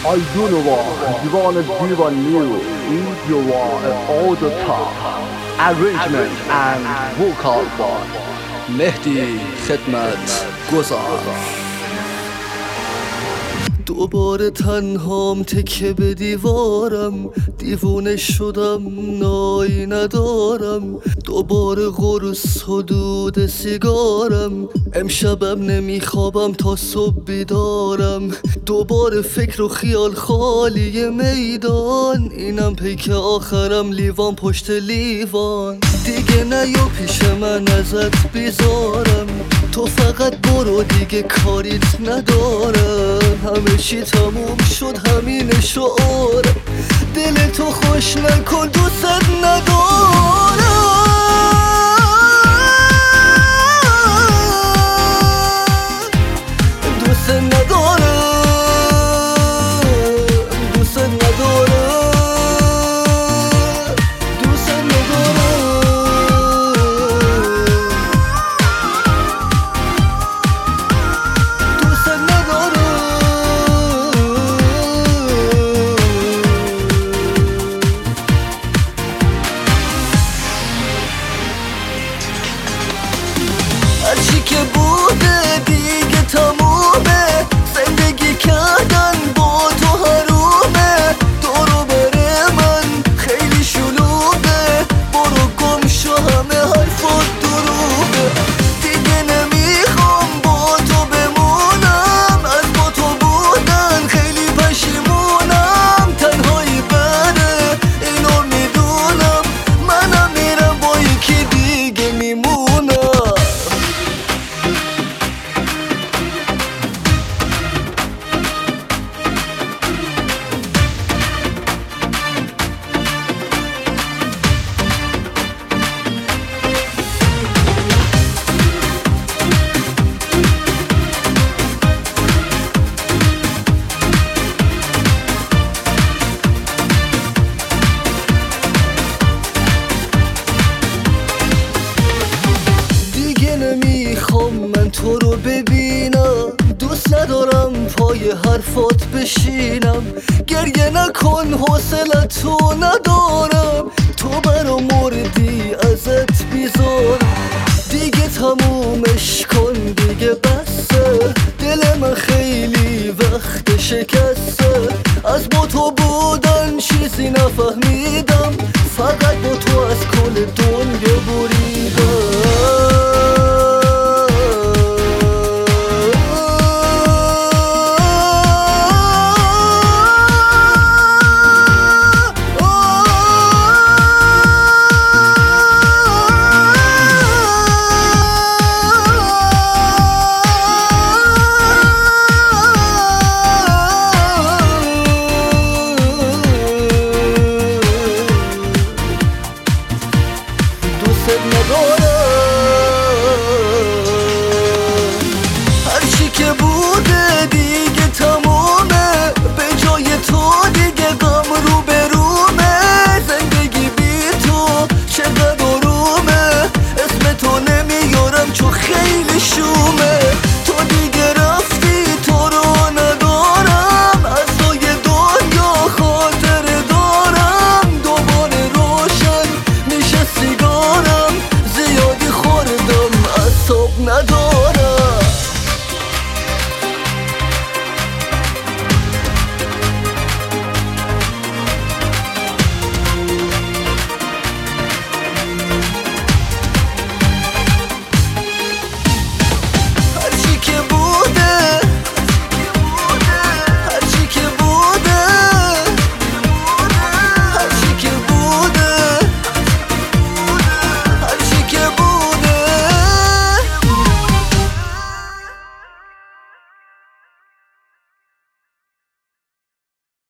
I do know what you wanna do on you. Eat your all the top. Arrangement and vocal by مهدی خدمت گذار. دوباره تنهام تکه به دیوارم، دیوونه شدم نایی ندارم. دوباره قرص حدود سیگارم، امشبم نمیخوابم تا صبح بیدارم. دوباره فکر و خیال خالی میدان، اینم پیک آخرم لیوان پشت لیوان. دیگه نیا پیش من ازت بیزارم، تو فقط برو دیگه کاریت ندارم. همه چی تموم شد همین شعار، دل تو خوش نکن دوست ندارم. دوست ندارم، دوست ندارم، دوست ندارم. هرچی که بوده دیگه تمومه، زندگی کردن با تو حرومه. دورو بره من خیلی شلوغه، برو گم شو همه حرفات دروغه. دیگه نمیخوام با تو بمونم، از با تو بودن خیلی پشیمونم. تنهایی بره اینو میدونم، منم میرم با یکی دیگه میمونم. نمیخوام من تو رو ببینم، دوست ندارم پای حرفات بشینم. گریه نکن حوصلتو ندارم، تو برا مردی ازت بیزارم. دیگه تمومش کن دیگه بسه، دل من خیلی وقت شکسته. از با تو بودن چیزی نفهمیدم،